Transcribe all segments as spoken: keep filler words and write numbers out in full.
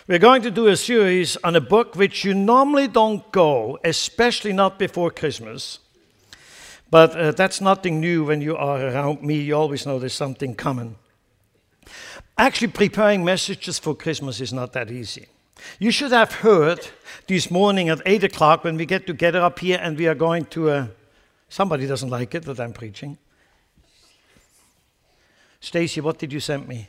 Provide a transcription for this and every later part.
We're going to do a series on a book which you normally don't go, especially not before Christmas. But uh, that's nothing new when you are around me. You always know there's something coming. Actually, preparing messages for Christmas is not that easy. You should have heard this morning at eight o'clock when we get together up here and we are going to... Uh, somebody doesn't like it that I'm preaching. Stacy, what did you send me?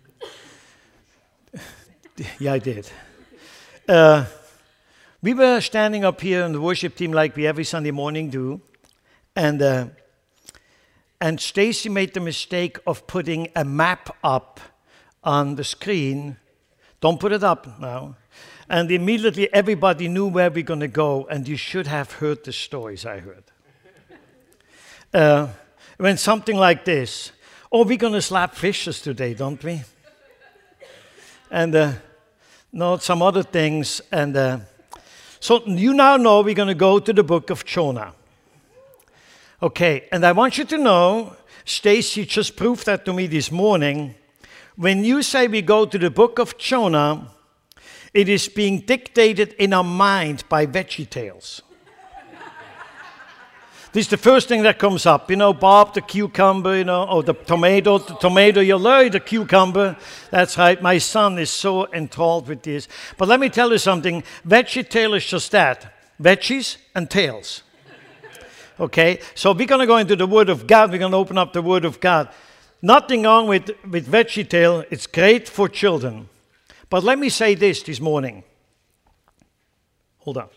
Yeah, I did. Uh, we were standing up here in the worship team like we every Sunday morning do. And uh, and Stacy made the mistake of putting a map up on the screen. Don't put it up now. And immediately everybody knew where we're going to go. And you should have heard the stories I heard. Uh, when something like this. Oh, we're going to slap fishes today, don't we? And uh, no, some other things. And uh, so you now know we're going to go to the book of Jonah. Okay, and I want you to know, Stacy just proved that to me this morning. When you say we go to the book of Jonah, it is being dictated in our mind by VeggieTales. This is the first thing that comes up. You know, Bob the cucumber, you know, or the tomato, the tomato, you learn the cucumber. That's right, my son is so enthralled with this. But let me tell you something, VeggieTale is just that, veggies and tails. Okay, so we're going to go into the Word of God. We're going to open up the Word of God. Nothing wrong with, with VeggieTale. It's great for children. But let me say this this morning. Hold on.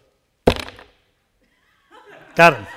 Got him.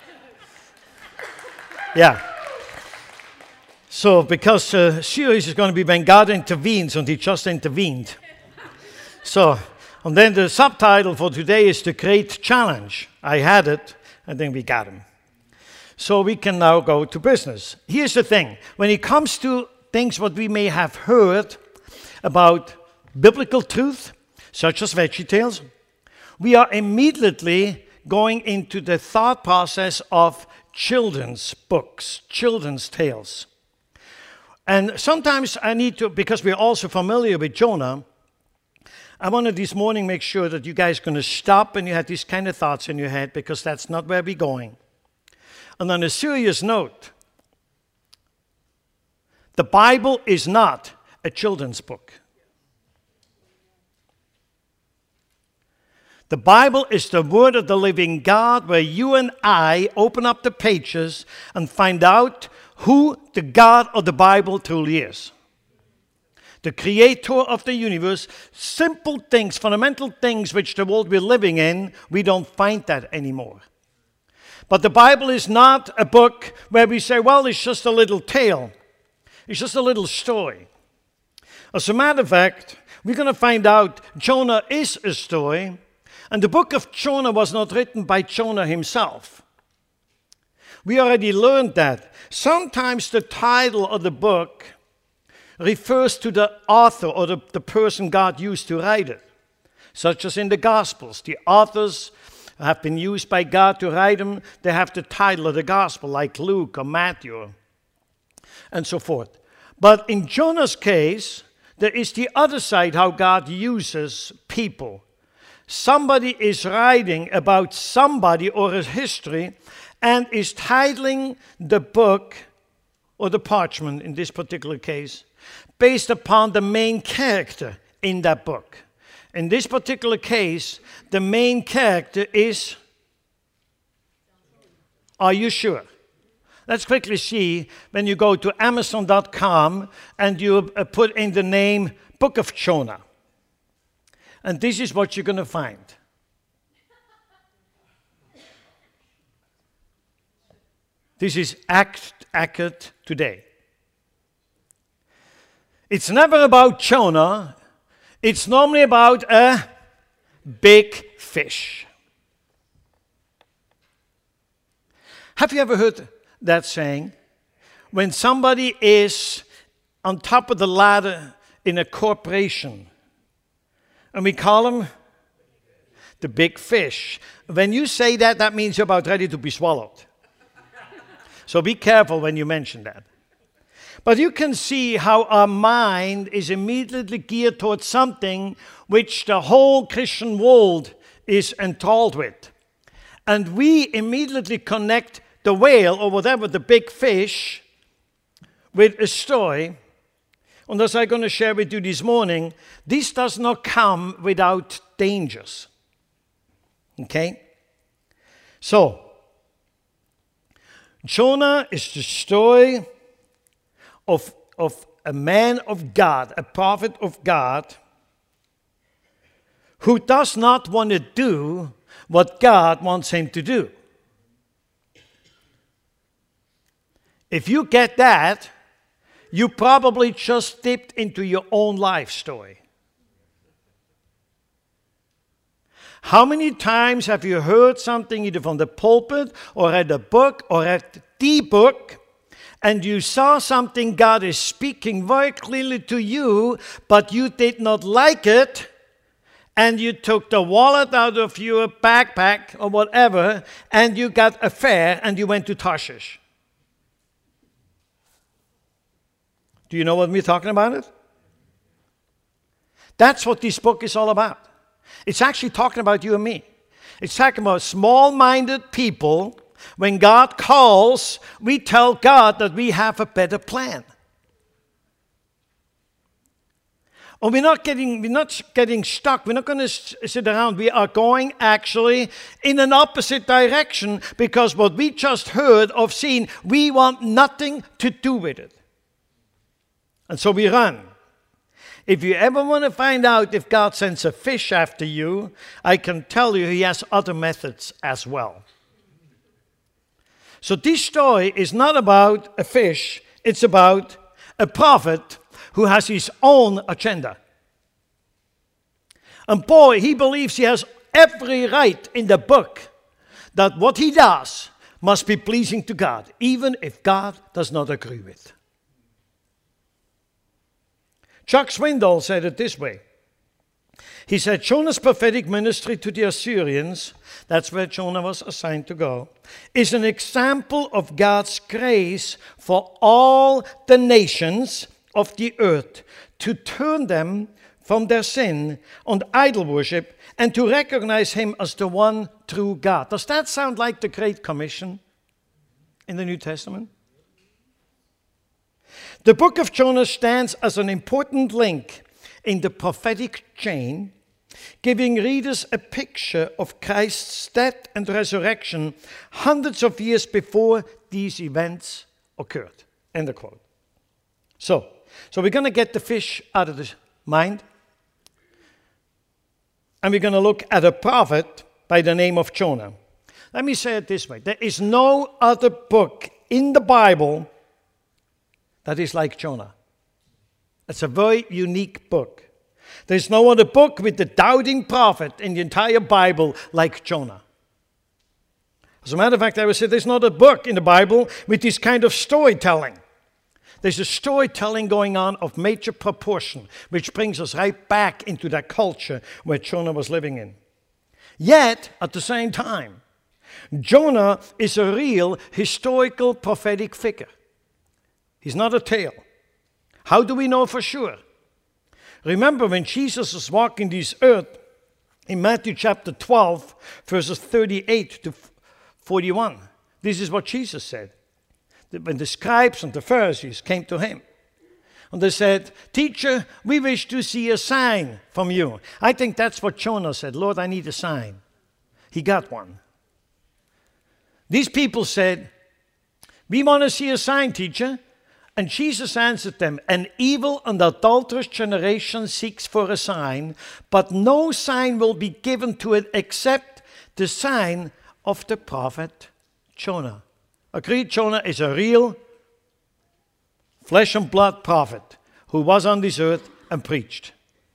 Yeah. So, because the uh, series is going to be when God intervenes, and He just intervened. So, and then the subtitle for today is The Great Challenge. I had it. I think we got him. So we can now go to business. Here's the thing. When it comes to things what we may have heard about biblical truth, such as VeggieTales, we are immediately going into the thought process of children's books, children's tales. And sometimes I need to, because we're also familiar with Jonah, I want to this morning make sure that you guys are going to stop and you have these kind of thoughts in your head, because that's not where we're going. And on a serious note, the Bible is not a children's book. The Bible is the Word of the living God, where you and I open up the pages and find out who the God of the Bible truly is. The creator of the universe, simple things, fundamental things which the world we're living in, we don't find that anymore. But the Bible is not a book where we say, well, it's just a little tale. It's just a little story. As a matter of fact, we're going to find out Jonah is a story, and the book of Jonah was not written by Jonah himself. We already learned that. Sometimes the title of the book refers to the author or the, the person God used to write it. Such as in the Gospels. The authors have been used by God to write them. They have the title of the Gospel, like Luke or Matthew, and so forth. But in Jonah's case, there is the other side, how God uses people. Somebody is writing about somebody or a history and is titling the book, or the parchment in this particular case, based upon the main character in that book. In this particular case, the main character is, are you sure? Let's quickly see when you go to Amazon dot com and you put in the name Book of Jonah. And this is what you're going to find. This is act, accurate today. It's never about Jonah. It's normally about a big fish. Have you ever heard that saying? When somebody is on top of the ladder in a corporation, and we call them the big fish. When you say that, that means you're about ready to be swallowed. So be careful when you mention that. But you can see how our mind is immediately geared towards something which the whole Christian world is enthralled with. And we immediately connect the whale, or whatever, the big fish, with a story. And as I'm going to share with you this morning, this does not come without dangers. Okay? So, Jonah is the story of, of a man of God, a prophet of God, who does not want to do what God wants him to do. If you get that, you probably just dipped into your own life story. How many times have you heard something either from the pulpit or read a book or read the book, and you saw something God is speaking very clearly to you, but you did not like it, and you took the wallet out of your backpack or whatever, and you got a fare and you went to Tarshish? Do you know what we're talking about? It? That's what this book is all about. It's actually talking about you and me. It's talking about small-minded people. When God calls, we tell God that we have a better plan. Or we're not getting, we're not getting stuck. We're not going to sit around. We are going actually in an opposite direction, because what we just heard or seen, we want nothing to do with it. And so we run. If you ever want to find out if God sends a fish after you, I can tell you he has other methods as well. So this story is not about a fish. It's about a prophet who has his own agenda. And boy, he believes he has every right in the book that what he does must be pleasing to God, even if God does not agree with it. Chuck Swindoll said it this way. He said, Jonah's prophetic ministry to the Assyrians, that's where Jonah was assigned to go, is an example of God's grace for all the nations of the earth, to turn them from their sin and idol worship and to recognize him as the one true God. Does that sound like the Great Commission in the New Testament? The book of Jonah stands as an important link in the prophetic chain, giving readers a picture of Christ's death and resurrection hundreds of years before these events occurred. End of quote. So, so we're going to get the fish out of the mind, and we're going to look at a prophet by the name of Jonah. Let me say it this way. There is no other book in the Bible that is like Jonah. It's a very unique book. There's no other book with the doubting prophet in the entire Bible like Jonah. As a matter of fact, I would say there's not a book in the Bible with this kind of storytelling. There's a storytelling going on of major proportion, which brings us right back into that culture where Jonah was living in. Yet, at the same time, Jonah is a real historical prophetic figure. He's not a tale. How do we know for sure? Remember when Jesus was walking this earth in Matthew chapter twelve, verses thirty-eight to forty-one. This is what Jesus said. When the scribes and the Pharisees came to him, and they said, Teacher, we wish to see a sign from you. I think that's what Jonah said. Lord, I need a sign. He got one. These people said, we want to see a sign, teacher. And Jesus answered them, an evil and adulterous generation seeks for a sign, but no sign will be given to it except the sign of the prophet Jonah. Agreed, Jonah is a real flesh and blood prophet who was on this earth and preached.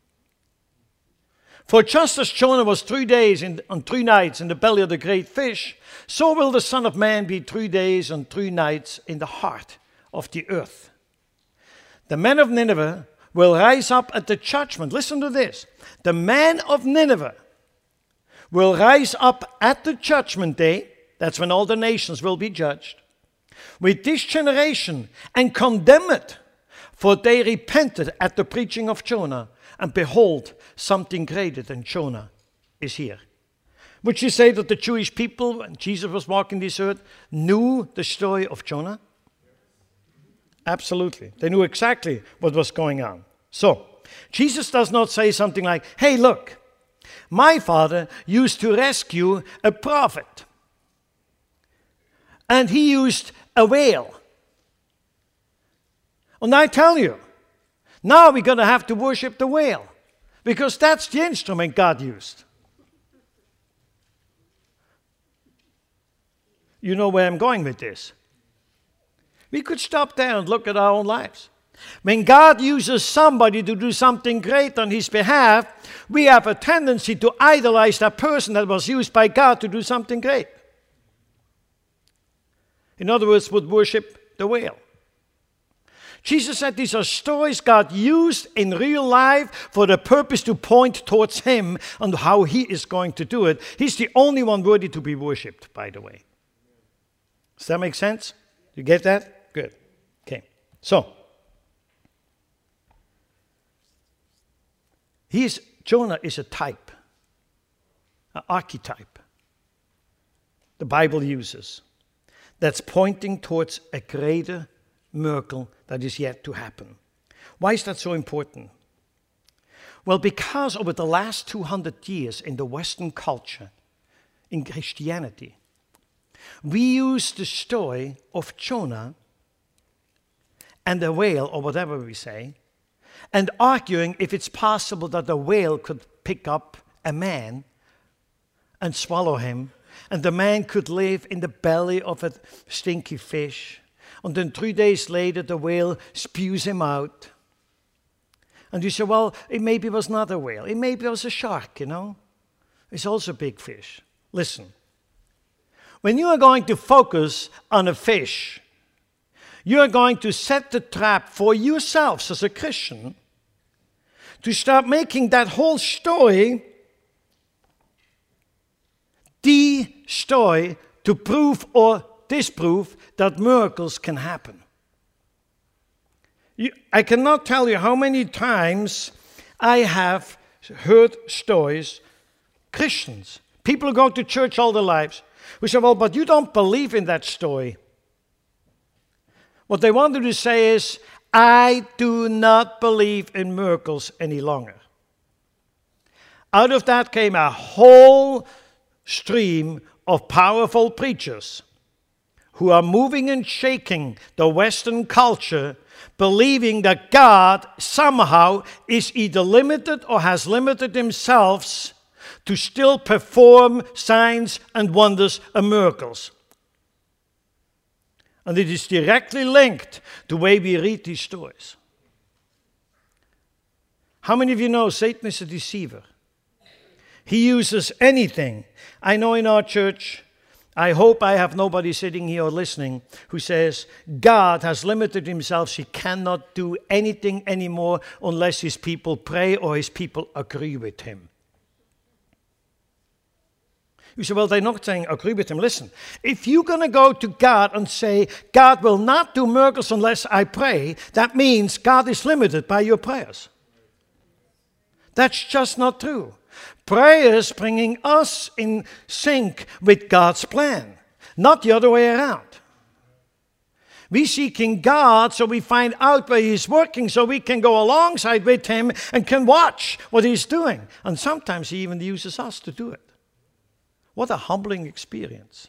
For just as Jonah was three days in, and three nights in the belly of the great fish, so will the Son of Man be three days and three nights in the heart of the earth. The men of Nineveh will rise up at the judgment. Listen to this. The men of Nineveh will rise up at the judgment day. That's when all the nations will be judged. with this generation and condemn it, for they repented at the preaching of Jonah, and behold, something greater than Jonah is here. Would you say that the Jewish people, when Jesus was walking this earth, knew the story of Jonah? Absolutely. They knew exactly what was going on. So, Jesus does not say something like, hey, look, my father used to rescue a prophet, and he used a whale. And I tell you, now we're going to have to worship the whale, because that's the instrument God used. You know where I'm going with this. We could stop there and look at our own lives. When God uses somebody to do something great on his behalf, we have a tendency to idolize that person that was used by God to do something great. In other words, would worship the whale. Jesus said these are stories God used in real life for the purpose to point towards him and how he is going to do it. He's the only one worthy to be worshipped, by the way. Does that make sense? You get that? Good. Okay. So, he is, Jonah is a type, an archetype the Bible uses that's pointing towards a greater miracle that is yet to happen. Why is that so important? Well, because over the last two hundred years in the Western culture, in Christianity, we use the story of Jonah and the whale, or whatever we say, and arguing if it's possible that a whale could pick up a man and swallow him, and the man could live in the belly of a stinky fish, and then three days later the whale spews him out. And you say, well, it maybe was not a whale. It maybe was a shark, you know. It's also a big fish. Listen. When you are going to focus on a fish, you are going to set the trap for yourselves as a Christian to start making that whole story the story to prove or disprove that miracles can happen. You, I cannot tell you how many times I have heard stories, Christians, people who go to church all their lives, who say, well, but you don't believe in that story. What they wanted to say is, I do not believe in miracles any longer. Out of that came a whole stream of powerful preachers who are moving and shaking the Western culture, believing that God somehow is either limited or has limited himself to still perform signs and wonders and miracles. And it is directly linked to the way we read these stories. How many of you know Satan is a deceiver? He uses anything. I know in our church, I hope I have nobody sitting here or listening who says, God has limited himself. He cannot do anything anymore unless his people pray or his people agree with him. You say, well, they're not saying agree with him. Listen, if you're going to go to God and say, God will not do miracles unless I pray, that means God is limited by your prayers. That's just not true. Prayer is bringing us in sync with God's plan, not the other way around. We're seeking God so we find out where he's working so we can go alongside with him and can watch what he's doing. And sometimes he even uses us to do it. What a humbling experience.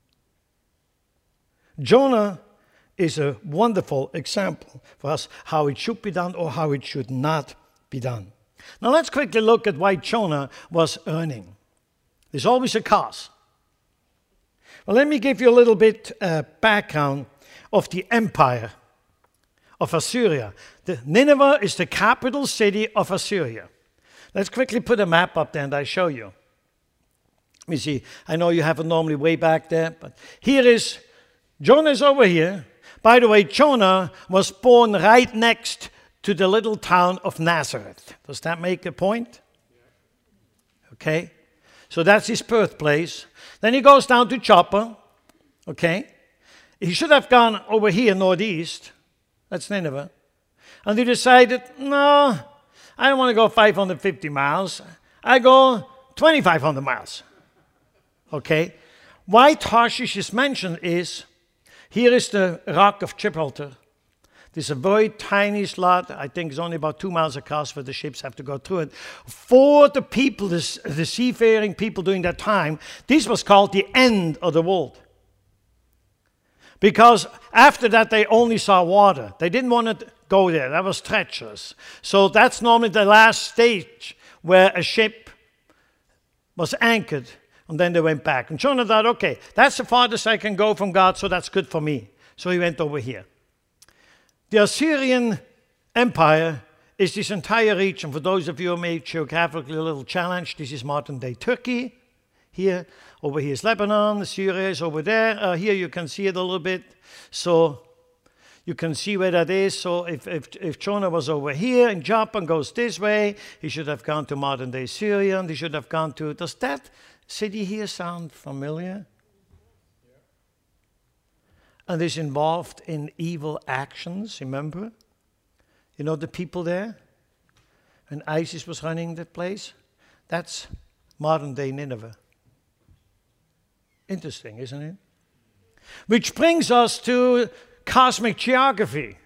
Jonah is a wonderful example for us how it should be done or how it should not be done. Now let's quickly look at why Jonah was earning. There's always a cause. Well, let me give you a little bit uh, background of the empire of Assyria. The Nineveh is the capital city of Assyria. Let's quickly put a map up there and I show you. Let me see. I know you have it normally way back there, but here is, Jonah is over here. By the way, Jonah was born right next to the little town of Nazareth. Does that make a point? Okay. So that's his birthplace. Then he goes down to Joppa. Okay. He should have gone over here, northeast. That's Nineveh. And he decided, no, I don't want to go five hundred fifty miles. I go twenty-five hundred miles. Okay? Why Tarshish is mentioned is, here is the rock of Gibraltar. This is a very tiny slot. I think it's only about two miles across where the ships have to go through it. For the people, the, the seafaring people during that time, this was called the end of the world. Because after that, they only saw water. They didn't want to go there. That was treacherous. So that's normally the last stage where a ship was anchored, and then they went back. And Jonah thought, okay, that's the farthest I can go from God, so that's good for me. So he went over here. The Assyrian Empire is this entire region. For those of you who may geographically a little challenged, this is modern-day Turkey. Here, over here is Lebanon. Syria is over there. Uh, here you can see it a little bit. So you can see where that is. So if, if, if Jonah was over here and Joppa and goes this way, he should have gone to modern-day Syria, and he should have gone to... Does that city here sound familiar? And is involved in evil actions, remember? You know the people there? When ISIS was running that place? That's modern-day Nineveh. Interesting, isn't it? Which brings us to cosmic geography.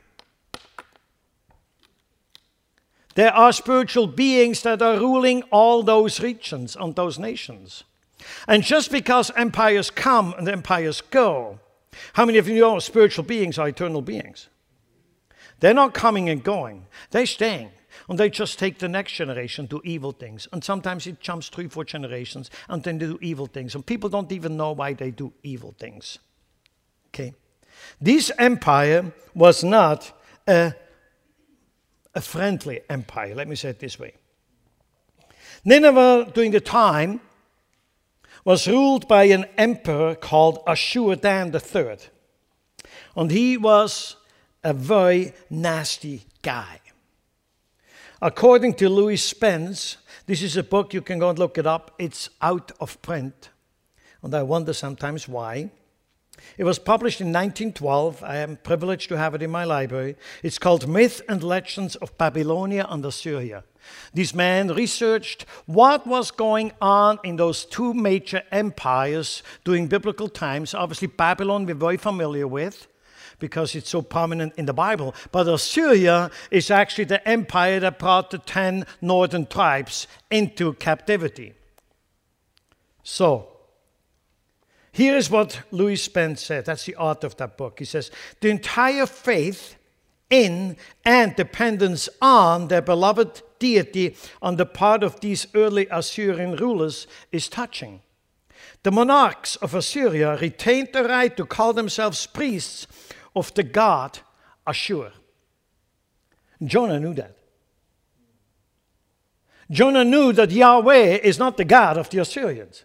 There are spiritual beings that are ruling all those regions and those nations. And just because empires come and empires go, how many of you know spiritual beings are eternal beings? They're not coming and going. They're staying. And they just take the next generation to evil things. And sometimes it jumps three, four generations, and then they do evil things. And people don't even know why they do evil things. Okay? This empire was not a, a friendly empire. Let me say it this way. Nineveh, during the time, was ruled by an emperor called Ashur-dan the third. And he was a very nasty guy. According to Louis Spence, this is a book, you can go and look it up. It's out of print. And I wonder sometimes why. It was published in nineteen twelve. I am privileged to have it in my library. It's called Myth and Legends of Babylonia and Assyria. This man researched what was going on in those two major empires during biblical times. Obviously, Babylon we're very familiar with because it's so prominent in the Bible. But Assyria is actually the empire that brought the ten northern tribes into captivity. So, here is what Louis Spence said. That's the author of that book. He says, the entire faith in and dependence on their beloved deity on the part of these early Assyrian rulers is touching. The monarchs of Assyria retained the right to call themselves priests of the god Ashur. Jonah knew that. Jonah knew that Yahweh is not the god of the Assyrians.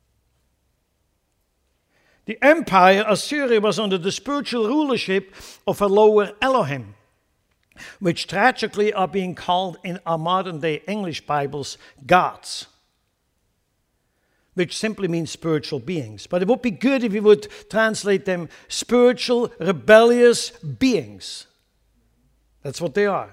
The empire Assyria was under the spiritual rulership of a lower Elohim, which tragically are being called in our modern-day English Bibles gods, which simply means spiritual beings. But it would be good if we would translate them spiritual, rebellious beings. That's what they are.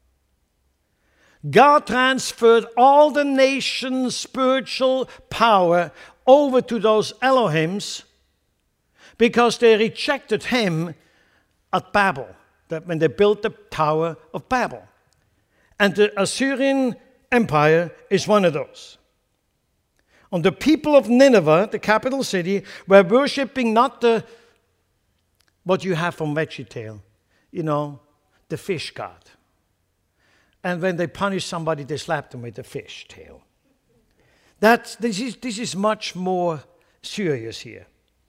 God transferred all the nation's spiritual power over to those Elohims because they rejected him at Babel, that when they built the Tower of Babel. And the Assyrian Empire is one of those. And the people of Nineveh, the capital city, were worshipping not the, what you have from VeggieTale, you know, the fish god. And when they punish somebody, they slap them with the fish tail. That's, this is, this is much more serious here.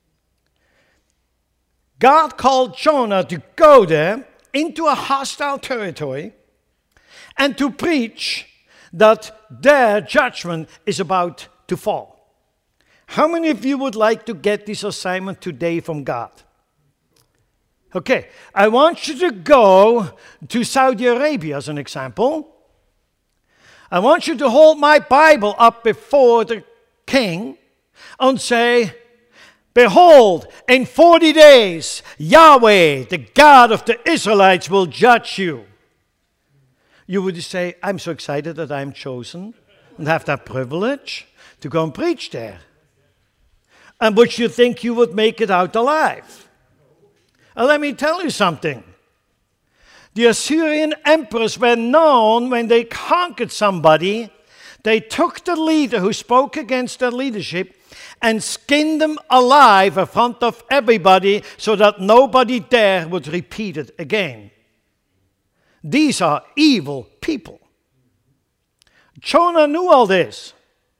God called Jonah to go there into a hostile territory and to preach that their judgment is about to fall. How many of you would like to get this assignment today from God? Okay, I want you to go to Saudi Arabia as an example. I want you to hold my Bible up before the king and say, behold, in forty days, Yahweh, the God of the Israelites, will judge you. You would say, I'm so excited that I'm chosen and have that privilege to go and preach there. And would you think you would make it out alive? And let me tell you something. The Assyrian emperors were known when they conquered somebody, they took the leader who spoke against their leadership and skinned them alive in front of everybody so that nobody there would repeat it again. These are evil people. Jonah knew all this.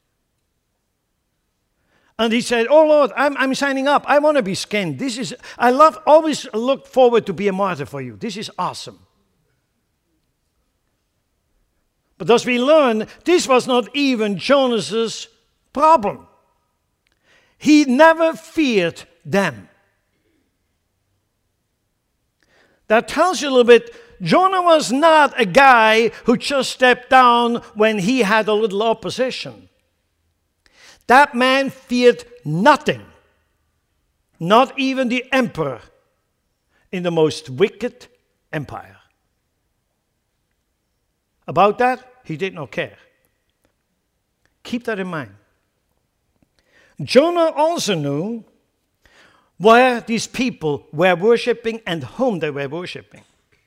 And he said, oh Lord, I'm, I'm signing up. I want to be skinned. This is, I love, always look forward to be a martyr for you. This is awesome. But as we learn, this was not even Jonas's problem. He never feared them. That tells you a little bit, Jonah was not a guy who just stepped down when he had a little opposition. That man feared nothing, not even the emperor in the most wicked empire. About that, he did not care. Keep that in mind. Jonah also knew where these people were worshiping and whom they were worshiping.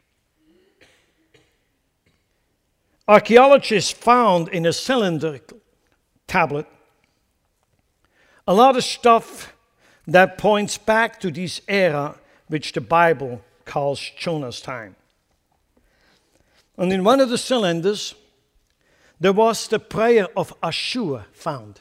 Archaeologists found in a cylindrical tablet a lot of stuff that points back to this era which the Bible calls Jonah's time. And in one of the cylinders, there was the prayer of Ashur found.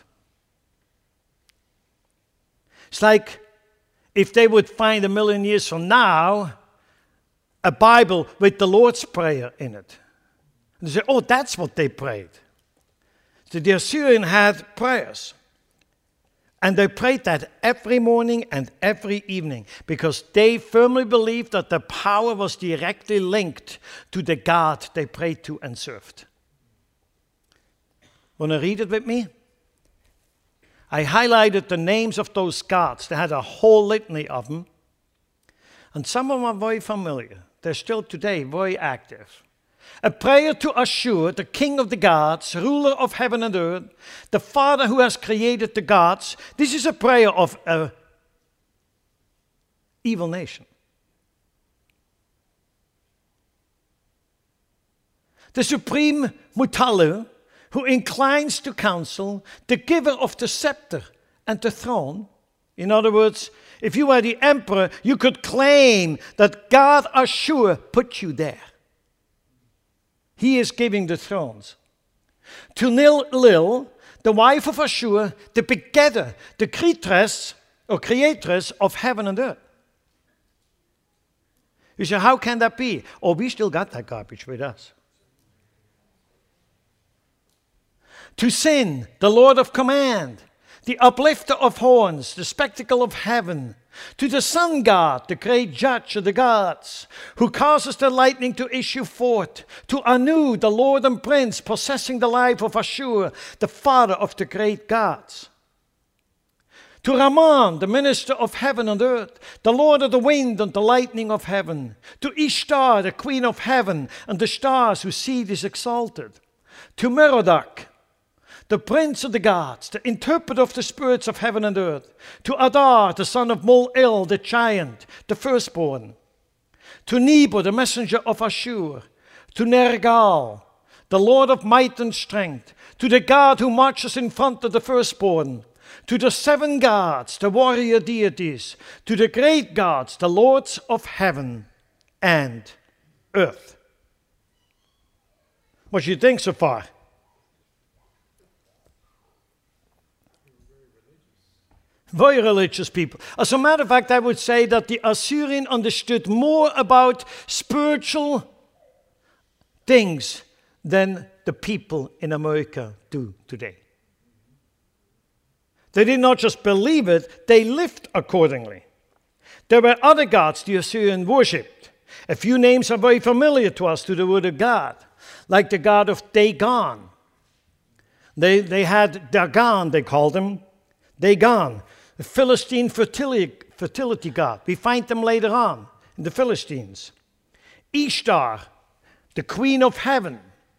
It's like if they would find a million years from now a Bible with the Lord's Prayer in it. And they say, oh, that's what they prayed. So the Assyrian had prayers. And they prayed that every morning and every evening because they firmly believed that the power was directly linked to the God they prayed to and served. Want to read it with me? I highlighted the names of those gods. They had a whole litany of them. And some of them are very familiar. They're still today very active. A prayer to Ashur, the king of the gods, ruler of heaven and earth, the Father who has created the gods. This is a prayer of an evil nation. The supreme Mutalu, who inclines to counsel, the giver of the scepter and the throne. In other words, if you were the emperor, you could claim that God Ashur put you there. He is giving the thrones. To Nil-Lil, the wife of Ashur, the begetter, the creatress or creatress of heaven and earth. You say, how can that be? Oh, we still got that garbage with us. To Sin, the Lord of command, the uplifter of horns, the spectacle of heaven. To the sun god, the great judge of the gods, who causes the lightning to issue forth. To Anu, the Lord and Prince, possessing the life of Ashur, the father of the great gods. To Raman, the minister of heaven and earth, the Lord of the wind and the lightning of heaven. To Ishtar, the queen of heaven, and the stars whose seed is exalted. To Merodach, the prince of the gods, the interpreter of the spirits of heaven and earth. To Adar, the son of Mul-Il, the giant, the firstborn. To Nebo, the messenger of Ashur. To Nergal, the Lord of might and strength. To the God who marches in front of the firstborn. To the seven gods, the warrior deities. To the great gods, the lords of heaven and earth. What do you think so far? Very religious people. As a matter of fact, I would say that the Assyrian understood more about spiritual things than the people in America do today. They did not just believe it, they lived accordingly. There were other gods the Assyrian worshipped. A few names are very familiar to us, to the word of God, like the god of Dagon. They, they had Dagon, they called him. Dagon. the Philistine fertility, fertility god. We find them later on in the Philistines. Ishtar, the queen of heaven,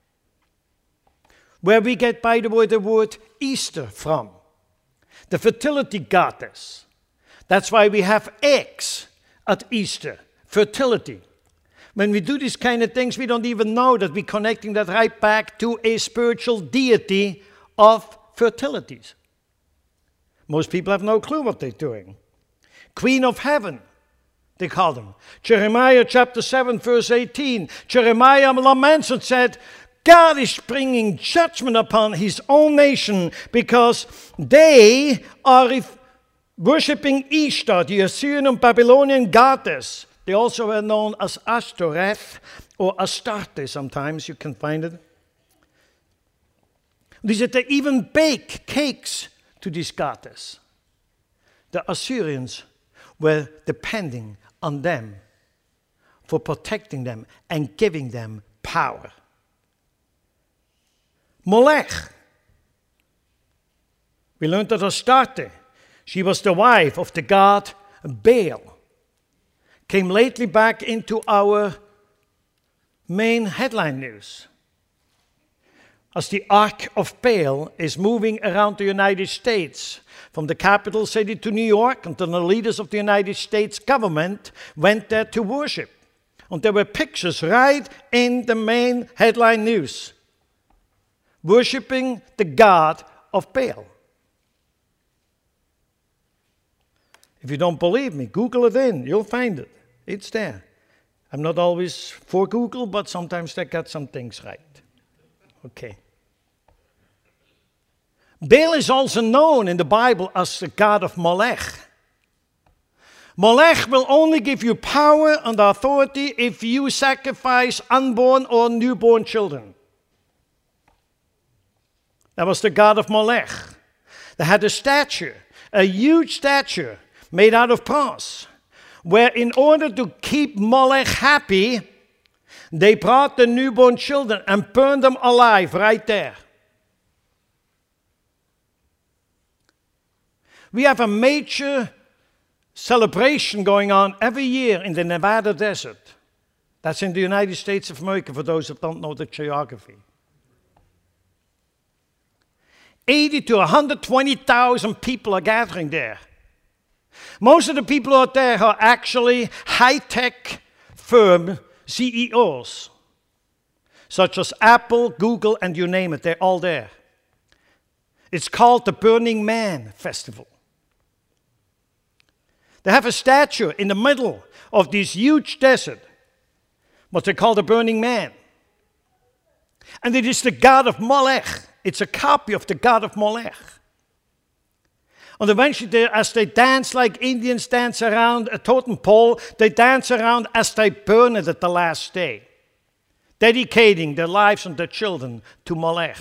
where we get, by the way, the word Easter from. The fertility goddess. That's why we have eggs at Easter. Fertility. When we do these kind of things, we don't even know that we're connecting that right back to a spiritual deity of fertilities. Most people have no clue what they're doing. Queen of heaven, they call them. Jeremiah chapter seven, verse eighteen. Jeremiah laments and said, God is bringing judgment upon his own nation because they are worshipping Ishtar, the Assyrian and Babylonian goddess. They also are known as Ashtoreth or Astarte sometimes, you can find it. They said they even bake cakes to this goddess. The Assyrians were depending on them for protecting them and giving them power. Molech. We learned that Astarte, she was the wife of the god Baal, came lately back into our main headline news. As the Ark of Baal is moving around the United States, from the capital city to New York, and the leaders of the United States government went there to worship. And there were pictures right in the main headline news, worshiping the god of Baal. If you don't believe me, Google it in, you'll find it. It's there. I'm not always for Google, but sometimes they got some things right. Okay. Baal is also known in the Bible as the god of Molech. Molech will only give you power and authority if you sacrifice unborn or newborn children. That was the god of Molech. They had a statue, a huge statue made out of bronze, where in order to keep Molech happy, they brought the newborn children and burned them alive right there. We have a major celebration going on every year in the Nevada desert. That's in the United States of America, for those that don't know the geography. eighty to one hundred twenty thousand people are gathering there. Most of the people out there are actually high-tech firm C E Os, such as Apple, Google, and you name it, they're all there. It's called the Burning Man Festival. They have a statue in the middle of this huge desert, what they call the Burning Man. And it is the god of Molech. It's a copy of the god of Molech. And eventually, they, as they dance like Indians dance around a totem pole, they dance around as they burn it at the last day, dedicating their lives and their children to Molech.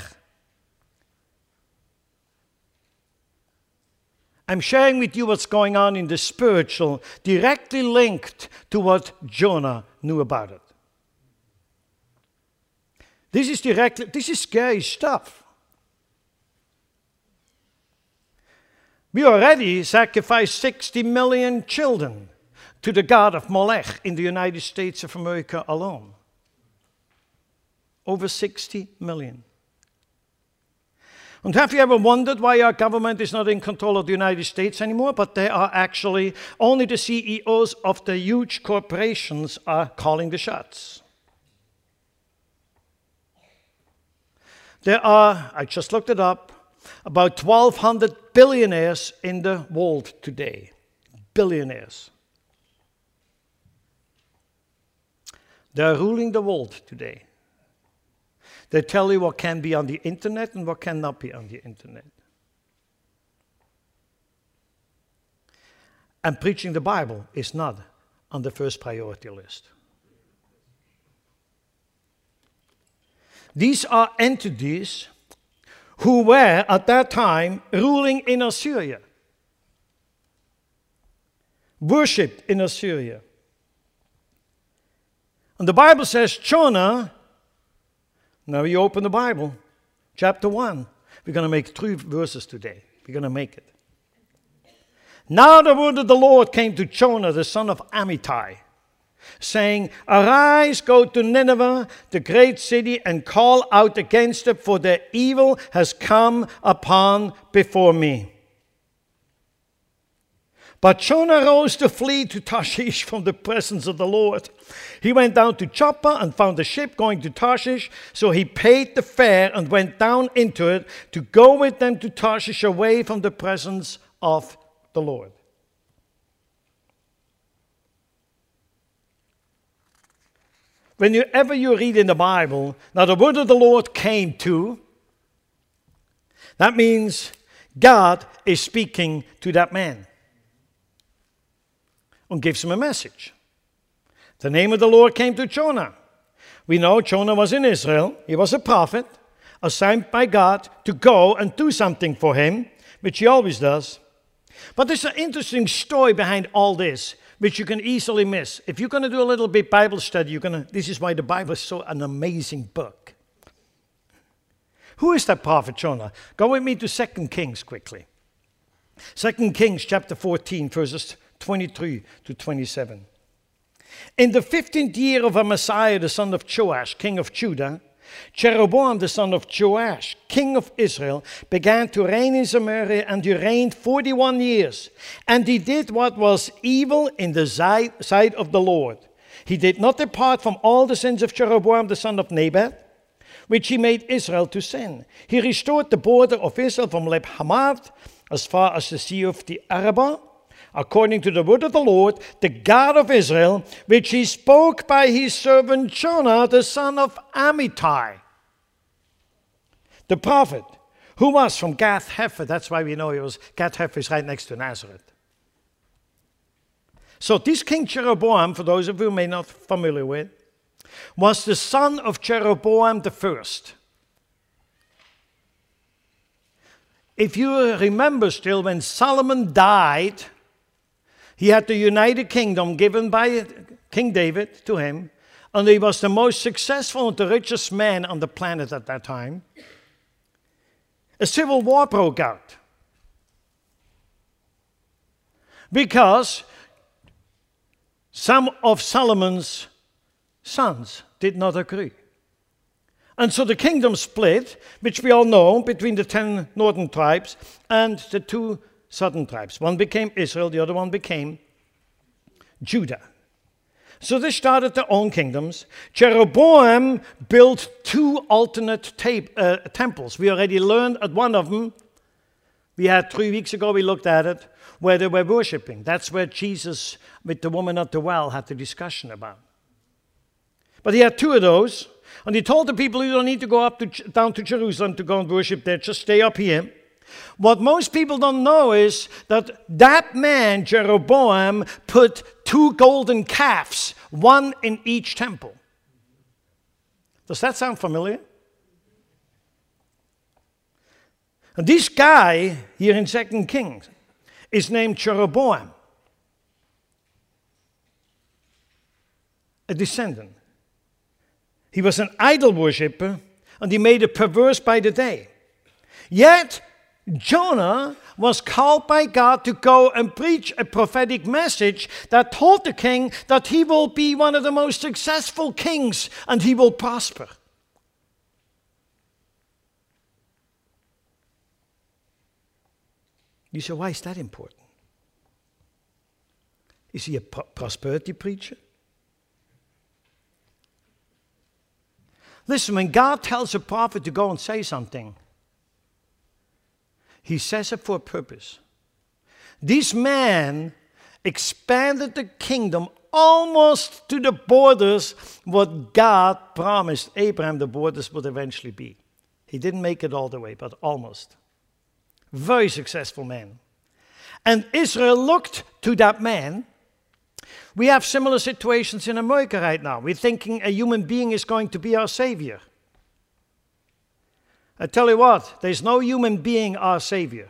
I'm sharing with you what's going on in the spiritual, directly linked to what Jonah knew about it. This is directly, this is scary stuff. We already sacrificed sixty million children to the god of Molech in the United States of America alone. Over sixty million. And have you ever wondered why our government is not in control of the United States anymore, but they are actually, only the C E Os of the huge corporations are calling the shots? There are, I just looked it up, about twelve hundred billionaires in the world today. Billionaires. They are ruling the world today. They tell you what can be on the internet and what cannot be on the internet. And preaching the Bible is not on the first priority list. These are entities who were at that time ruling in Assyria, worshipped in Assyria. And the Bible says Jonah, now you open the Bible, chapter one. We're going to make three verses today. We're going to make it. Now the word of the Lord came to Jonah, the son of Amittai, saying, Arise, go to Nineveh, the great city, and call out against it, for their evil has come upon before me. But Jonah rose to flee to Tarshish from the presence of the Lord. He went down to Joppa and found a ship going to Tarshish, so he paid the fare and went down into it to go with them to Tarshish away from the presence of the Lord. Whenever you read in the Bible, now the word of the Lord came to, that means God is speaking to that man and gives him a message. The name of the Lord came to Jonah. We know Jonah was in Israel. He was a prophet, assigned by God to go and do something for him, which he always does. But there's an interesting story behind all this, which you can easily miss. If you're going to do a little bit Bible study, you're going to, this is why the Bible is so an amazing book. Who is that prophet Jonah? Go with me to Second Kings quickly. Second Kings chapter fourteen, verses twenty-three to twenty-seven. In the fifteenth year of Amaziah, the son of Joash, king of Judah, Jeroboam, the son of Joash, king of Israel, began to reign in Samaria, and he reigned forty-one years. And he did what was evil in the sight of the Lord. He did not depart from all the sins of Jeroboam, the son of Nebat, which he made Israel to sin. He restored the border of Israel from Leb Hamath as far as the sea of the Arabah, according to the word of the Lord, the God of Israel, which he spoke by his servant Jonah, the son of Amittai, the prophet, who was from Gath Hepher. That's why we know he was, Gath Hepher is right next to Nazareth. So this King Jeroboam, for those of you who may not be familiar with, was the son of Jeroboam the first. If you remember still, when Solomon died, he had the United Kingdom given by King David to him, and he was the most successful and the richest man on the planet at that time. A civil war broke out because some of Solomon's sons did not agree. And so the kingdom split, which we all know, between the ten northern tribes and the two southern tribes. One became Israel, the other one became Judah. So they started their own kingdoms. Jeroboam built two alternate tape, uh, temples. We already learned at one of them. We had three weeks ago, we looked at it, where they were worshiping. That's where Jesus, with the woman at the well, had the discussion about. But he had two of those, and he told the people, you don't need to go up to, down to Jerusalem to go and worship there, just stay up here. What most people don't know is that that man, Jeroboam, put two golden calves, one in each temple. Does that sound familiar? And this guy here in Second Kings is named Jeroboam, a descendant. He was an idol worshiper, and he made it perverse by the day. Yet, Jonah was called by God to go and preach a prophetic message that told the king that he will be one of the most successful kings and he will prosper. You say, why is that important? Is he a prosperity preacher? Listen, when God tells a prophet to go and say something, he says it for a purpose. This man expanded the kingdom almost to the borders what God promised Abraham the borders would eventually be. He didn't make it all the way, but almost. Very successful man. And Israel looked to that man. We have similar situations in America right now. We're thinking a human being is going to be our savior. I tell you what, there's no human being our savior.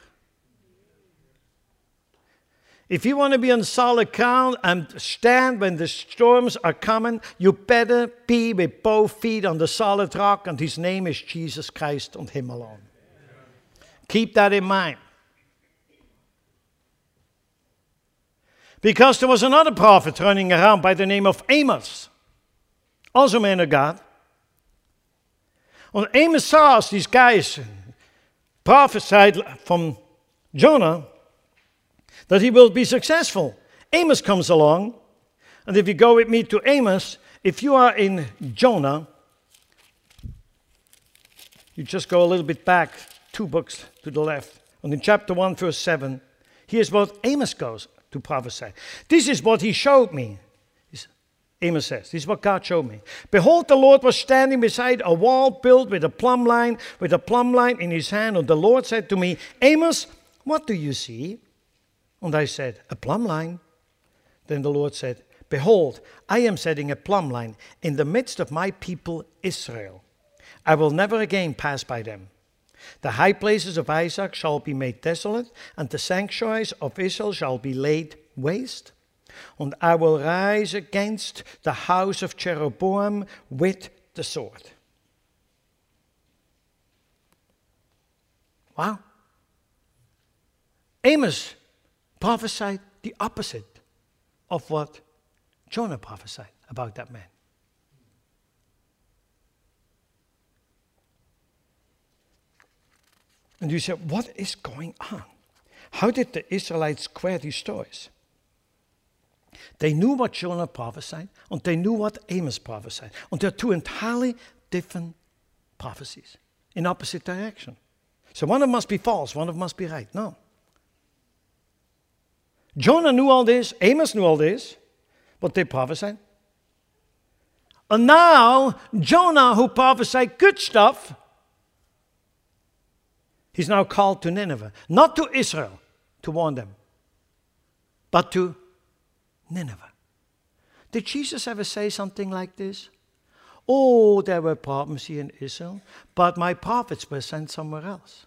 If you want to be on solid ground and stand when the storms are coming, you better be with both feet on the solid rock, and his name is Jesus Christ and him alone. Keep that in mind. Because there was another prophet running around by the name of Amos, also man of God. And Amos saw as these guys prophesied from Jonah that he will be successful. Amos comes along, and if you go with me to Amos, if you are in Jonah, you just go a little bit back, two books to the left, and in chapter one, verse seven, here's what Amos goes to prophesy. This is what he showed me. Amos says, this is what God showed me. Behold, the Lord was standing beside a wall built with a plumb line, with a plumb line in his hand. And the Lord said to me, Amos, what do you see? And I said, a plumb line. Then the Lord said, behold, I am setting a plumb line in the midst of my people Israel. I will never again pass by them. The high places of Isaac shall be made desolate, and the sanctuaries of Israel shall be laid waste. And I will rise against the house of Jeroboam with the sword. Wow. Amos prophesied the opposite of what Jonah prophesied about that man. And you say, what is going on? How did the Israelites square these stories? They knew what Jonah prophesied, and they knew what Amos prophesied. And they're two entirely different prophecies in opposite direction. So one of them must be false, one of them must be right. No. Jonah knew all this, Amos knew all this, but they prophesied. And now, Jonah, who prophesied good stuff, he's now called to Nineveh. Not to Israel, to warn them, but to Nineveh. Did Jesus ever say something like this? Oh, there were problems here in Israel, but my prophets were sent somewhere else.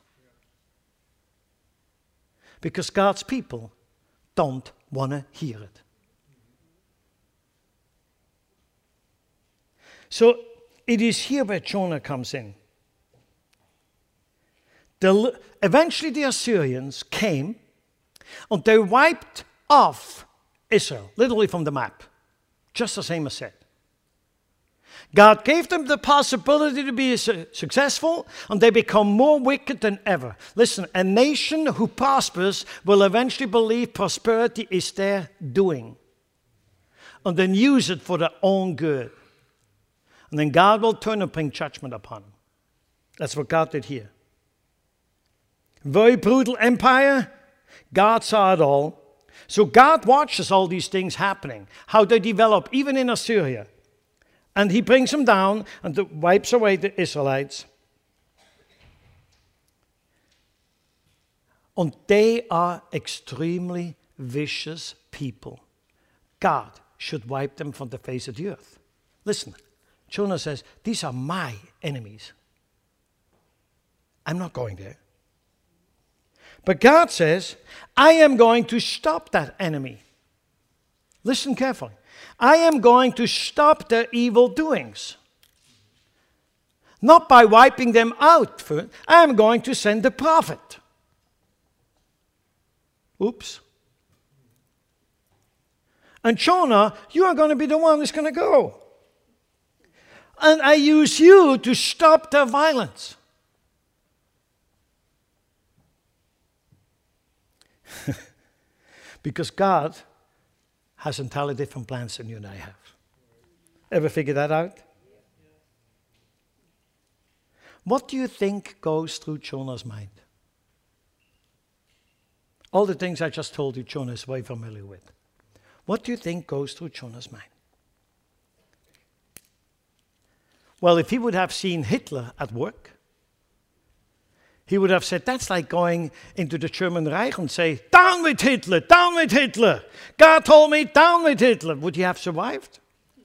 Because God's people don't want to hear it. So it is here where Jonah comes in. The, eventually the Assyrians came and they wiped off Israel, literally from the map, just as Amos said. God gave them the possibility to be su- successful, and they become more wicked than ever. Listen, a nation who prospers will eventually believe prosperity is their doing, and then use it for their own good. And then God will turn and bring judgment upon them. That's what God did here. Very brutal empire. God saw it all. So God watches all these things happening, how they develop, even in Assyria. And he brings them down and wipes away the Israelites. And they are extremely vicious people. God should wipe them from the face of the earth. Listen, Jonah says, these are my enemies. I'm not going there. But God says, I am going to stop that enemy. Listen carefully. I am going to stop their evil doings. Not by wiping them out. For, I am going to send a prophet. Oops. And Jonah, you are going to be the one who's going to go. And I use you to stop their violence. Because God has entirely different plans than you and I have. Ever figure that out? What do you think goes through Jonah's mind? All the things I just told you, Jonah is very familiar with. What do you think goes through Jonah's mind? Well, if he would have seen Hitler at work, he would have said, that's like going into the German Reich and say, down with Hitler, down with Hitler. God told me, down with Hitler. Would he have survived?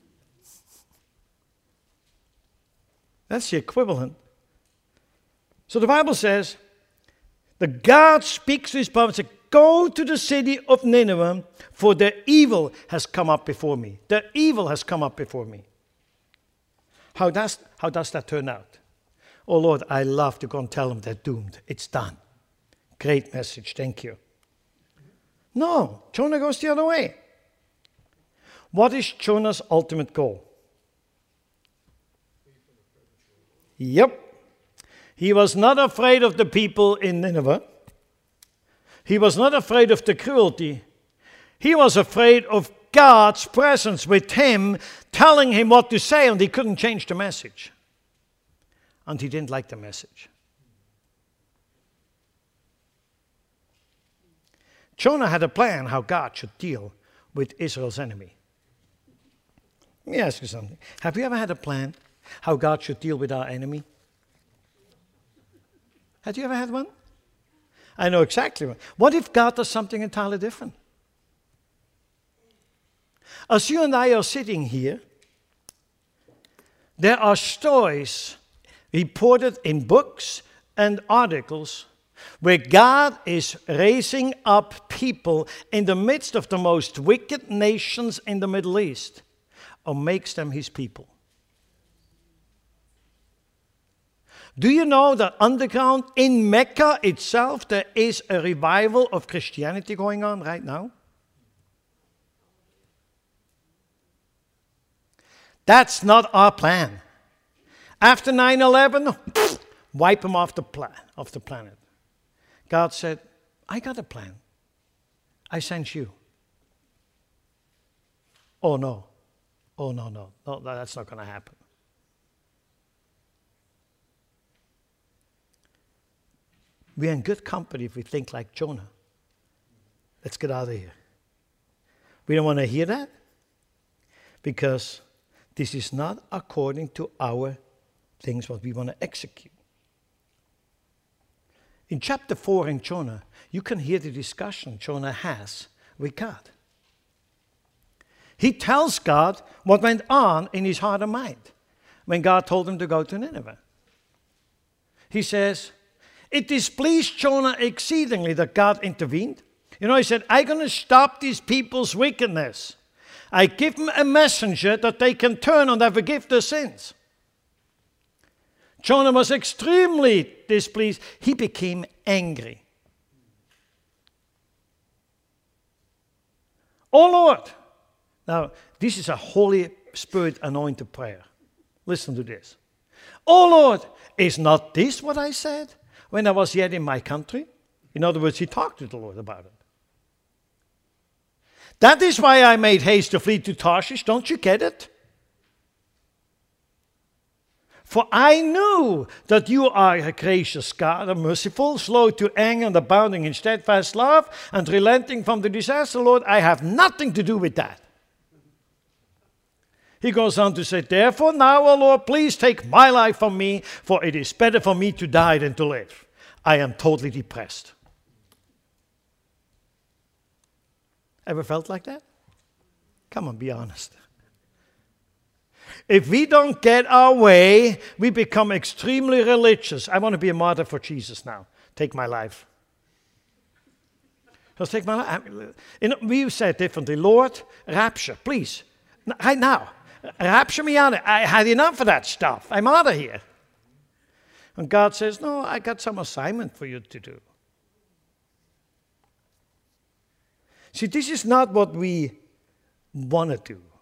That's the equivalent. So the Bible says that God speaks to his prophet and says, go to the city of Nineveh, for their evil has come up before me. Their evil has come up before me. How does, how does that turn out? Oh, Lord, I love to go and tell them they're doomed. It's done. Great message. Thank you. No, Jonah goes the other way. What is Jonah's ultimate goal? Yep. He was not afraid of the people in Nineveh. He was not afraid of the cruelty. He was afraid of God's presence with him, telling him what to say, and he couldn't change the message. And he didn't like the message. Jonah had a plan how God should deal with Israel's enemy. Let me ask you something. Have you ever had a plan how God should deal with our enemy? Have you ever had one? I know exactly one. What if God does something entirely different? As you and I are sitting here, there are stories reported in books and articles where God is raising up people in the midst of the most wicked nations in the Middle East, or makes them his people. Do you know that underground in Mecca itself there is a revival of Christianity going on right now? That's not our plan. After nine eleven, wipe them off the, pla- off the planet. God said, I got a plan. I sent you. Oh, no. Oh, no, no. No, that's not going to happen. We're in good company if we think like Jonah. Let's get out of here. We don't want to hear that because this is not according to our things what we want to execute. In chapter four in Jonah, you can hear the discussion Jonah has with God. He tells God what went on in his heart and mind when God told him to go to Nineveh. He says, it displeased Jonah exceedingly that God intervened. You know, he said, I'm going to stop these people's wickedness. I give them a messenger that they can turn and I forgive their sins. Jonah was extremely displeased. He became angry. Oh Lord. Now, this is a Holy Spirit anointed prayer. Listen to this. Oh Lord, is not this what I said when I was yet in my country? In other words, he talked to the Lord about it. That is why I made haste to flee to Tarshish. Don't you get it? For I knew that you are a gracious God, a merciful, slow to anger and abounding in steadfast love, and relenting from the disaster. Lord, I have nothing to do with that. He goes on to say, therefore now, O Lord, please take my life from me, for it is better for me to die than to live. I am totally depressed. Ever felt like that? Come on, be honest. If we don't get our way, we become extremely religious. I want to be a martyr for Jesus now. Take my life. Just take my life. You know, we said differently. Lord, rapture, please. Right now. Rapture me out. I had enough of that stuff. I'm out of here. And God says, no, I got some assignment for you to do. See, this is not what we want to do.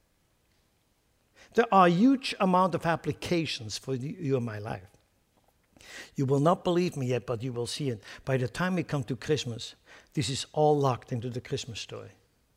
There are a huge amount of applications for you in my life. You will not believe me yet, but you will see it. By the time we come to Christmas, this is all locked into the Christmas story.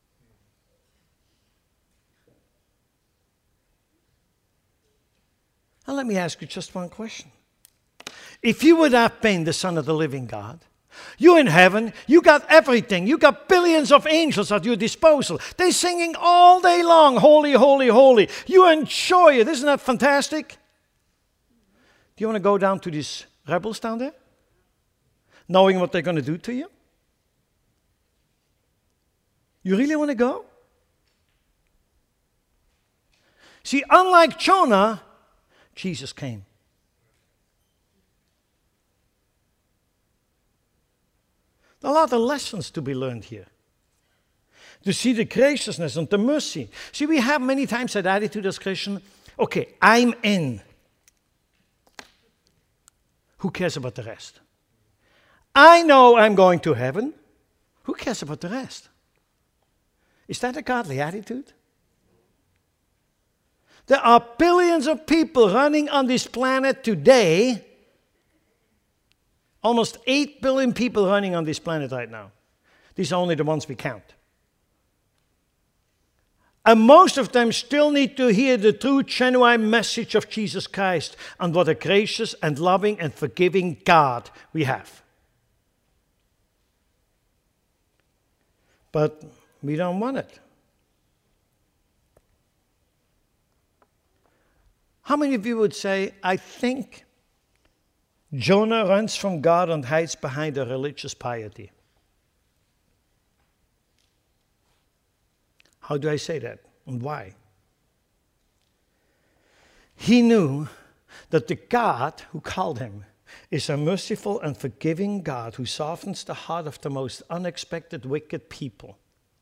Now let me ask you just one question. If you would have been the Son of the living God, you're in heaven, you got everything, you got billions of angels at your disposal. They're singing all day long, holy, holy, holy. You enjoy it, isn't that fantastic? Do you want to go down to these rebels down there? Knowing what they're going to do to you? You really want to go? See, unlike Jonah, Jesus came. There are a lot of lessons to be learned here. To see the graciousness and the mercy. See, we have many times that attitude as Christians, okay, I'm in. Who cares about the rest? I know I'm going to heaven. Who cares about the rest? Is that a godly attitude? There are billions of people running on this planet today. Almost eight billion people running on this planet right now. These are only the ones we count. And most of them still need to hear the true, genuine message of Jesus Christ and what a gracious and loving and forgiving God we have. But we don't want it. How many of you would say, I think Jonah runs from God and hides behind a religious piety? How do I say that and why? He knew that the God who called him is a merciful and forgiving God who softens the heart of the most unexpected wicked people,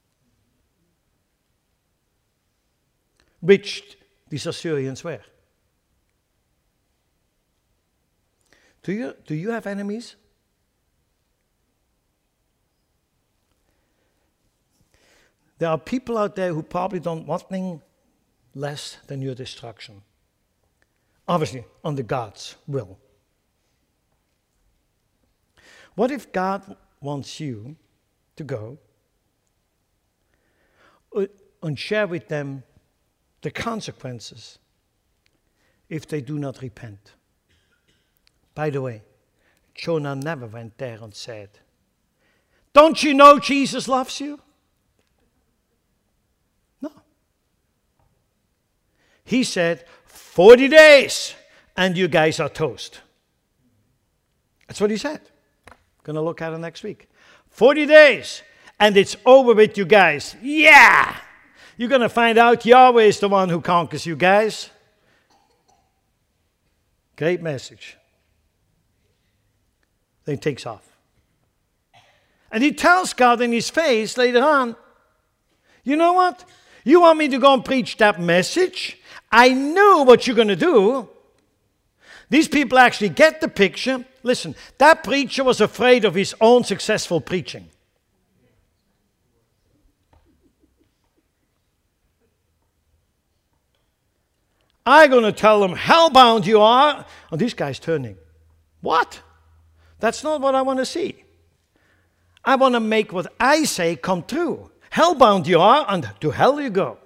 which these Assyrians were. Do you, do you have enemies? There are people out there who probably don't want nothing less than your destruction. Obviously, under God's will. What if God wants you to go and share with them the consequences if they do not repent? By the way, Jonah never went there and said, don't you know Jesus loves you? No. He said, forty days and you guys are toast. That's what he said. Going to look at it next week. forty days and it's over with you guys. Yeah! You're going to find out Yahweh is the one who conquers you guys. Great message. Then he takes off. And he tells God in his face later on, you know what? You want me to go and preach that message? I knew what you're going to do. These people actually get the picture. Listen, that preacher was afraid of his own successful preaching. I'm going to tell them, hellbound you are. And this guy's turning. What? That's not what I want to see. I want to make what I say come true. Hellbound you are, and to hell you go.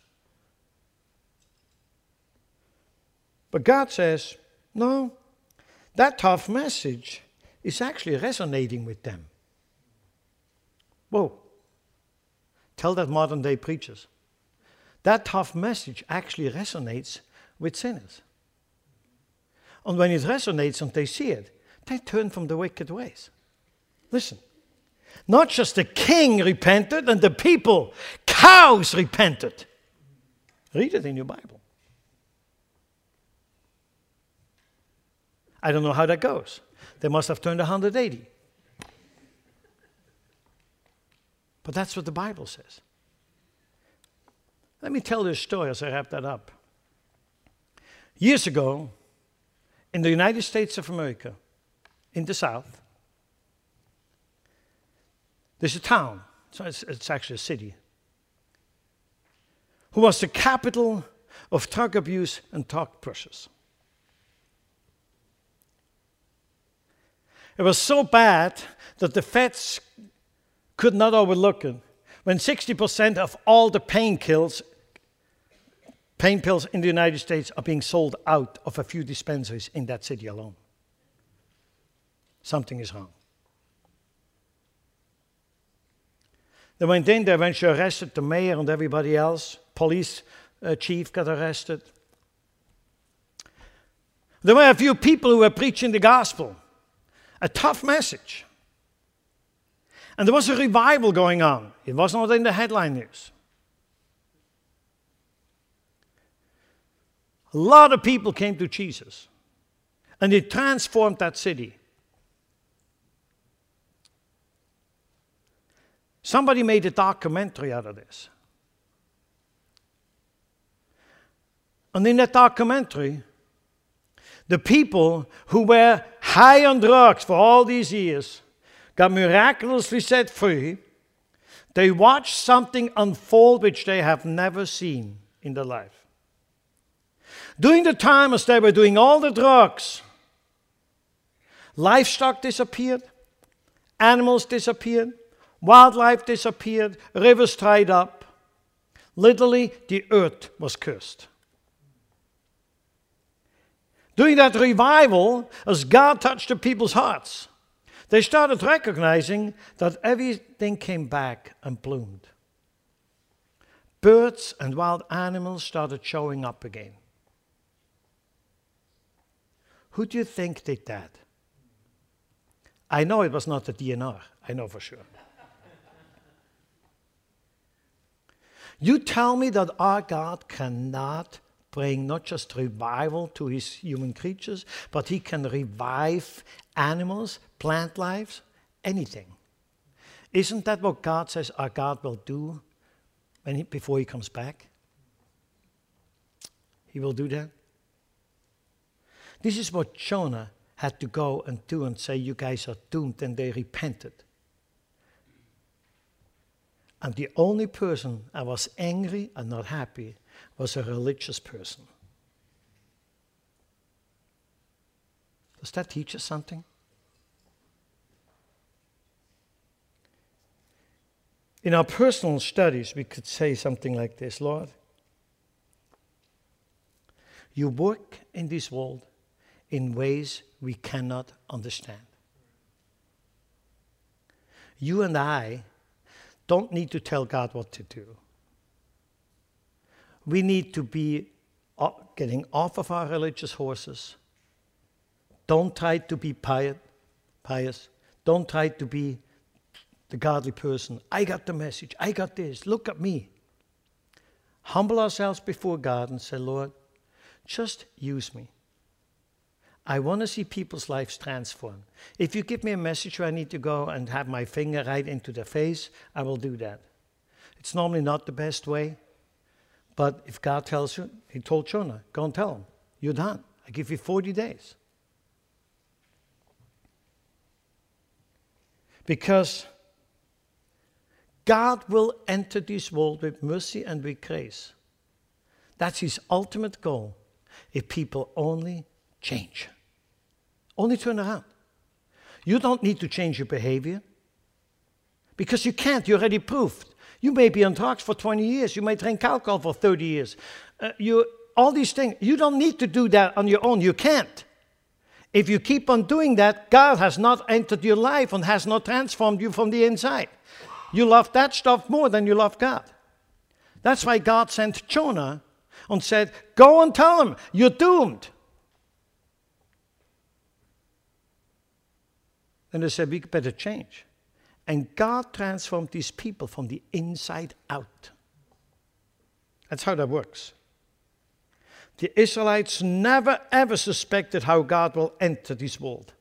But God says, no, that tough message is actually resonating with them. Whoa. Tell that modern day preachers. That tough message actually resonates with sinners. And when it resonates and they see it, they turn from the wicked ways. Listen, not just the king repented and the people, cows repented. Read it in your Bible. I don't know how that goes. They must have turned one hundred eighty. But that's what the Bible says. Let me tell this story as I wrap that up. Years ago, in the United States of America, in the South, there's a town, so it's, it's actually a city, who was the capital of drug abuse and drug pushers. It was so bad that the feds could not overlook it. When sixty percent of all the pain kills, pain pills in the United States are being sold out of a few dispensaries in that city alone. Something is wrong. They went in, they eventually arrested the mayor and everybody else. Police uh, chief got arrested. There were a few people who were preaching the gospel. A tough message. And there was a revival going on. It was not in the headline news. A lot of people came to Jesus. And it transformed that city. Somebody made a documentary out of this. And in that documentary, the people who were high on drugs for all these years got miraculously set free. They watched something unfold which they have never seen in their life. During the time as they were doing all the drugs, livestock disappeared, animals disappeared, wildlife disappeared, rivers dried up. Literally, the earth was cursed. During that revival, as God touched the people's hearts, they started recognizing that everything came back and bloomed. Birds and wild animals started showing up again. Who do you think did that? I know it was not the D N R. I know for sure. You tell me that our God cannot bring not just revival to his human creatures, but he can revive animals, plant lives, anything. Isn't that what God says our God will do when he, before he comes back? He will do that. This is what Jonah had to go and do and say, you guys are doomed, and they repented. And the only person I was angry and not happy was a religious person. Does that teach us something? In our personal studies, we could say something like this: Lord, you work in this world in ways we cannot understand. You and I don't need to tell God what to do. We need to be getting off of our religious horses. Don't try to be pious. Don't try to be the godly person. I got the message. I got this. Look at me. Humble ourselves before God and say, Lord, just use me. I want to see people's lives transformed. If you give me a message where I need to go and have my finger right into their face, I will do that. It's normally not the best way, but if God tells you, he told Jonah, go and tell him, you're done. I give you forty days. Because God will enter this world with mercy and with grace. That's his ultimate goal, if people only change. Only turn around. You don't need to change your behavior, because you can't. You already proved. You may be on drugs for twenty years. You may drink alcohol for thirty years. Uh, you, all these things. You don't need to do that on your own. You can't. If you keep on doing that, God has not entered your life and has not transformed you from the inside. You love that stuff more than you love God. That's why God sent Jonah and said, go and tell him, you're doomed. And they said, we better change. And God transformed these people from the inside out. That's how that works. The Israelites never ever suspected how God will enter this world.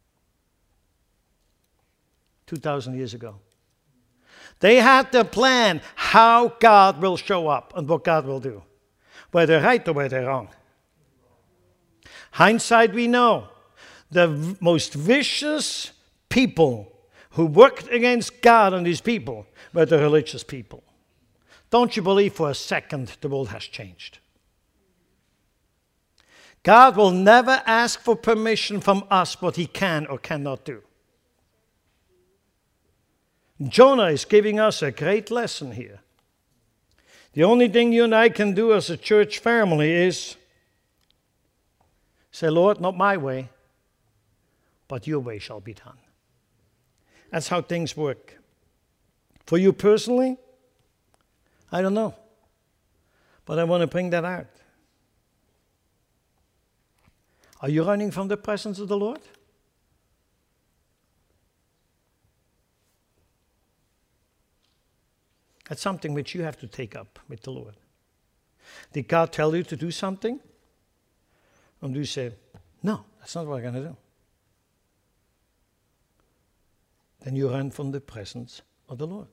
two thousand years ago. They had the plan how God will show up and what God will do. Whether right or whether wrong. Hindsight, we know. The v- most vicious people who worked against God and his people were the religious people. Don't you believe for a second the world has changed? God will never ask for permission from us what he can or cannot do. Jonah is giving us a great lesson here. The only thing you and I can do as a church family is say, Lord, not my way, but your way shall be done. That's how things work. For you personally, I don't know. But I want to bring that out. Are you running from the presence of the Lord? That's something which you have to take up with the Lord. Did God tell you to do something? And you say, no, that's not what I'm going to do. Then you run from the presence of the Lord.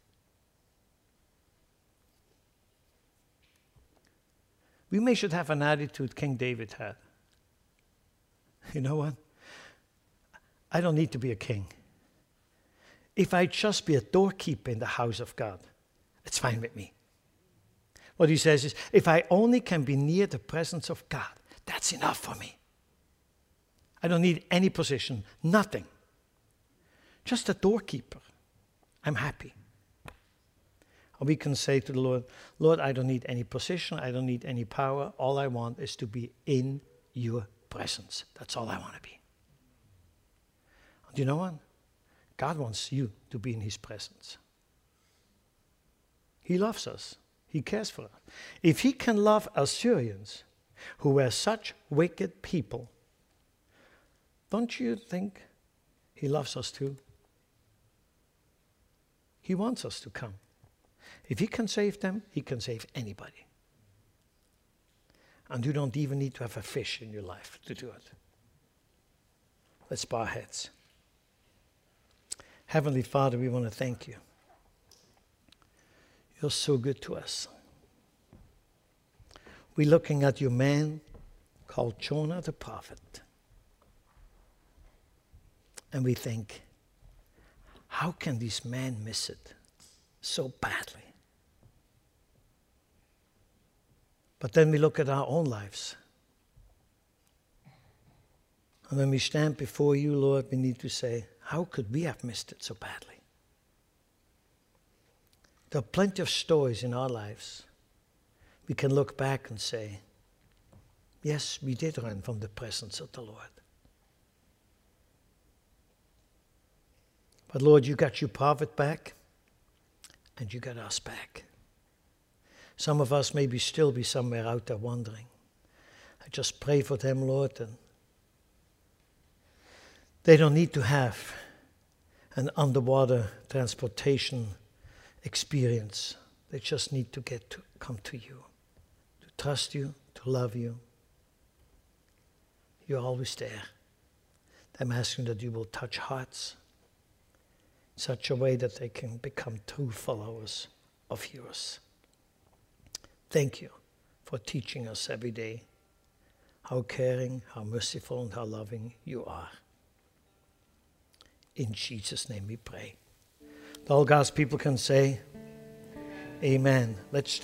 We may should have an attitude King David had. You know what? I don't need to be a king. If I just be a doorkeeper in the house of God, it's fine with me. What he says is, if I only can be near the presence of God, that's enough for me. I don't need any position, nothing. Just a doorkeeper. I'm happy. Or we can say to the Lord, Lord, I don't need any position, I don't need any power. All I want is to be in your presence. That's all I want to be. And you know what? God wants you to be in his presence. He loves us. He cares for us. If he can love Assyrians, who were such wicked people, don't you think he loves us too? He wants us to come. If he can save them, he can save anybody. And you don't even need to have a fish in your life to do it. Let's bow our heads. Heavenly Father, we want to thank you. You're so good to us. We're looking at your man called Jonah the prophet. And we think, how can this man miss it so badly? But then we look at our own lives. And when we stand before you, Lord, we need to say, how could we have missed it so badly? There are plenty of stories in our lives. We can look back and say, yes, we did run from the presence of the Lord. But Lord, you got your prophet back, and you got us back. Some of us maybe still be somewhere out there wandering. I just pray for them, Lord, and they don't need to have an underwater transportation experience. They just need to get to come to you, to trust you, to love you. You're always there. I'm asking that you will touch hearts in such a way that they can become true followers of yours. Thank you for teaching us every day how caring, how merciful, and how loving you are. In Jesus' name we pray. All God's people can say, amen. Let's stand.